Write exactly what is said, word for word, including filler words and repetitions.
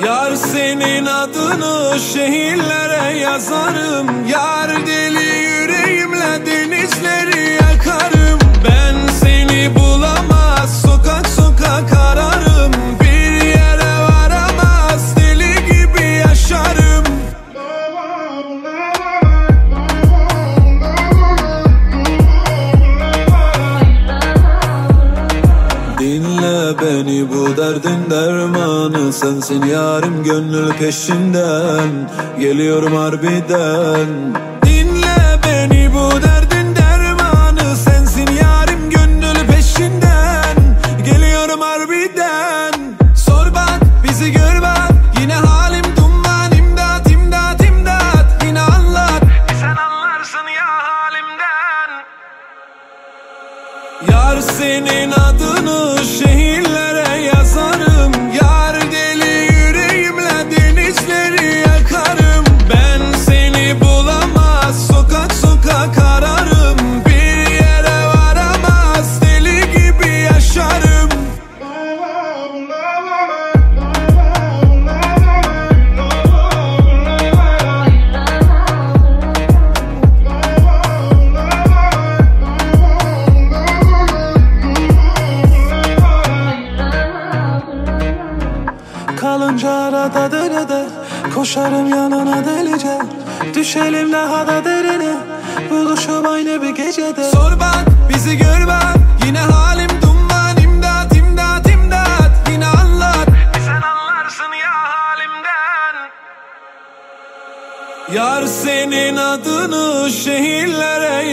Yar senin adını şehirlere yazarım. Yar deli yüreğimle denizleri yakarım. Ben seni bulamaz, sokak sokak ararım. Bir yere varamaz, deli gibi yaşarım. Dinle beni, bu derdin dermanı sensin yarim, gönül peşinden geliyorum harbiden. Dinle beni, bu derdin dermanı sensin yarim, gönül peşinden geliyorum harbiden. Sor bak, bizi gör bak, yine halim duman, imdat imdat imdat, yine anlat, sen anlarsın ya halimden. Yar senin adını şehirlere yazarım. Yar deli yüreğimle denizleri yakarım. Ben seni bulamaz, sokak sokak ararım. Bir yere varamaz, deli gibi yaşarım. Kalınca arada derede, koşarım yanına delice. Düşelim daha da derine, buluşup aynı bir gecede. Sor bak, bizi gör bak, yine halim duman, imdat imdat imdat, yine anlat, sen anlarsın ya halimden. Yar senin adını şehirlere